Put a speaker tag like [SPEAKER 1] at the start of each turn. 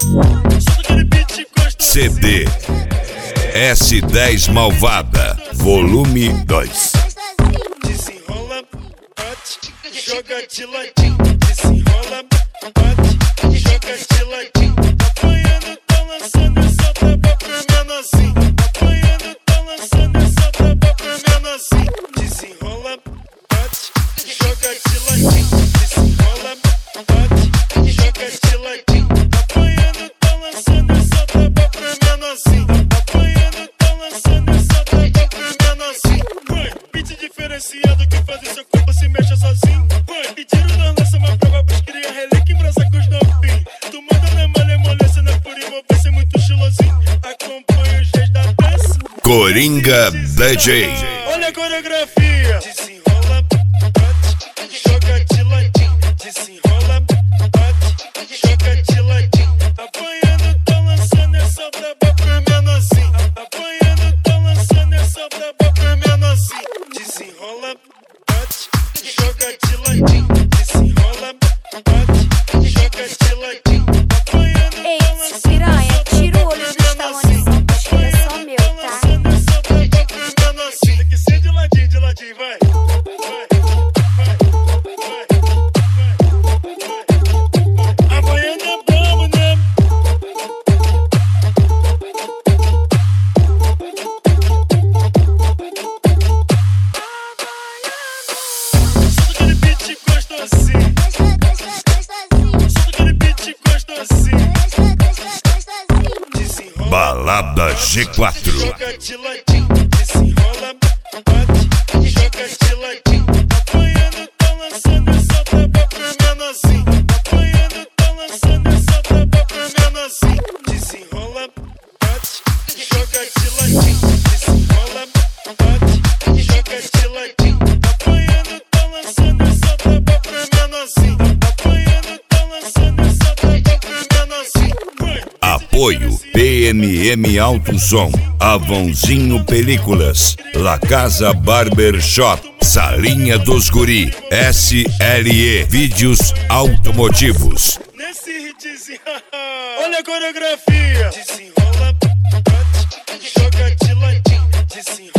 [SPEAKER 1] CD S10 Malvada, volume 2.
[SPEAKER 2] Desenrola, bate, joga de ladinho. Desenrola, bate, joga de ladinho. Apanhando, tá lançando essa taba pro menorzinho. Apanhando, tá lançando essa taba pro menorzinho. Desenrola, bate, joga de ladinho. Desenrola, bate, joga de ladinho. Apanhando, tá lançando essa taba pro menorzinho. Apanhando, tá lançando essa taba pro menorzinho. Beat diferenciado que faz o seu corpo se mexa sozinho. Pediram na lança uma prova pros cria relíquia em brasa com os novinhos. Tu manda na malemolência, não é por envolvência, muito chulosinho. Acompanha os reis da dança.
[SPEAKER 1] Coringa DJ.
[SPEAKER 2] Olha a coreografia. Desenrola, bate, joga de ladinho. Desenrola, bate, joga de ladinho. Apanhando, tá lançando essa braba pro menorzinho. Apanhando, tá lançando essa braba pro menorzinho. Desenrola, bate, joga de ladinho. Desenrola, bate, joga de ladinho. Apanhando,
[SPEAKER 3] Ei,
[SPEAKER 2] tá lançando
[SPEAKER 3] piranha,
[SPEAKER 2] essa
[SPEAKER 3] tira o
[SPEAKER 2] braba
[SPEAKER 3] olho
[SPEAKER 2] pro
[SPEAKER 3] dos tamanhos,
[SPEAKER 2] menorzinho.
[SPEAKER 3] porque ele é só meu,
[SPEAKER 2] Tá
[SPEAKER 3] tá?
[SPEAKER 2] lançando essa braba pro menorzinho. Tem que ser de ladinho, vai. Havaiana é brabo, né? Solta aquele beat gostosinho. Solta aquele beat gostosinho. Desenrola,
[SPEAKER 1] Balada G4.
[SPEAKER 2] joga de ladinho. Desenrola, bate, joga de ladinho. Apanhando, tá lançando essa taba pro menorzinho. Apanhando, tá lançando essa taba pro menorzinho. Desenrola, bate, joga de ladinho. Desenrola, bate, joga de ladinho. Apanhando, tá lançando essa taba pro menorzinho. Apanhando, tá lançando essa taba pro menorzinho.
[SPEAKER 1] Apoio PMM Alto Som, Avãozinho Películas, La Casa Barber Shop, Salinha dos Guri, SLE Vídeos Automotivos.
[SPEAKER 2] Nesse hitzinho, olha a coreografia. Desenrola, bate, joga de ladinho. Desenrola.